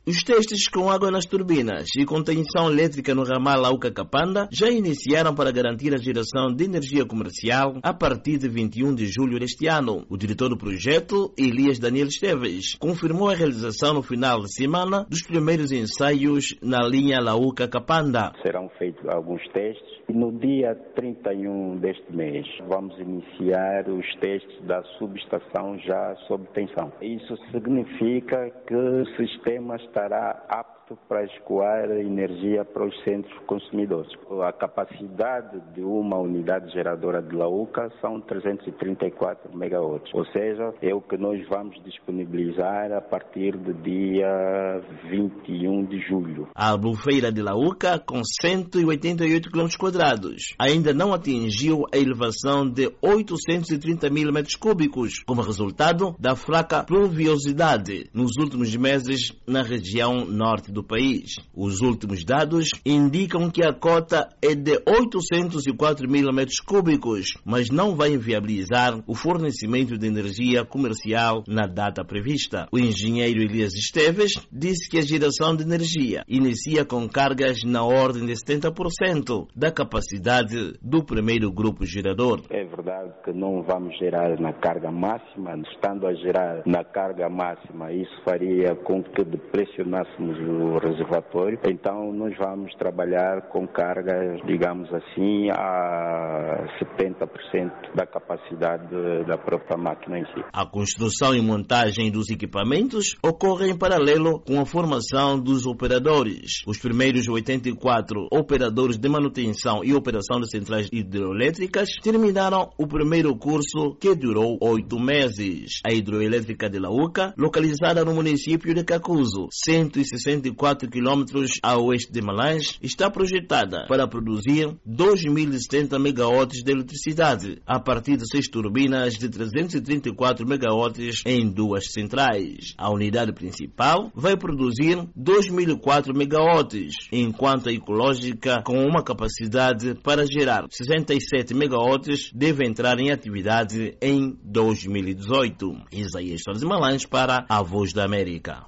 Os testes com água nas turbinas e contenção elétrica no ramal Lauca-Kapanda já iniciaram para garantir a geração de energia comercial a partir de 21 de julho deste ano. O diretor do projeto, Elias Daniel Esteves, confirmou a realização no final de semana dos primeiros ensaios na linha Lauca-Kapanda. Serão feitos alguns testes e no dia 31 deste mês vamos iniciar os testes da subestação já sob tensão. Isso significa que o sistema estará apto para escoar energia para os centros consumidores. A capacidade de uma unidade geradora de Lauca são 334 megawatts, ou seja, é o que nós vamos disponibilizar a partir do dia 21 de julho. A albufeira de Lauca, com 188 km quadrados, ainda não atingiu a elevação de 830 mil metros cúbicos, como resultado da fraca pluviosidade nos últimos meses na região norte do país. Os últimos dados indicam que a cota é de 804 mil metros cúbicos, mas não vai inviabilizar o fornecimento de energia comercial na data prevista. O engenheiro Elias Esteves disse que a geração de energia inicia com cargas na ordem de 70% da capacidade do primeiro grupo gerador. É verdade que não vamos gerar na carga máxima, estando a gerar na carga máxima, isso faria com que depressionássemos o reservatório, então nós vamos trabalhar com cargas, digamos assim, a 70% da capacidade da própria máquina em si. A construção e montagem dos equipamentos ocorre em paralelo com a formação dos operadores. Os primeiros 84 operadores de manutenção e operação de centrais hidroelétricas terminaram o primeiro curso, que durou 8 meses. A hidroelétrica de Lauca, localizada no município de Kakuzo, 164 quilômetros a oeste de Malange, está projetada para produzir 2.070 megawatts de eletricidade a partir de 6 turbinas de 334 megawatts em 2 centrais. A unidade principal vai produzir 2.004 megawatts, enquanto a ecológica, com uma capacidade para gerar 67 megawatts, deve entrar em atividade em 2018. Isaías Soares de Malange para a Voz da América.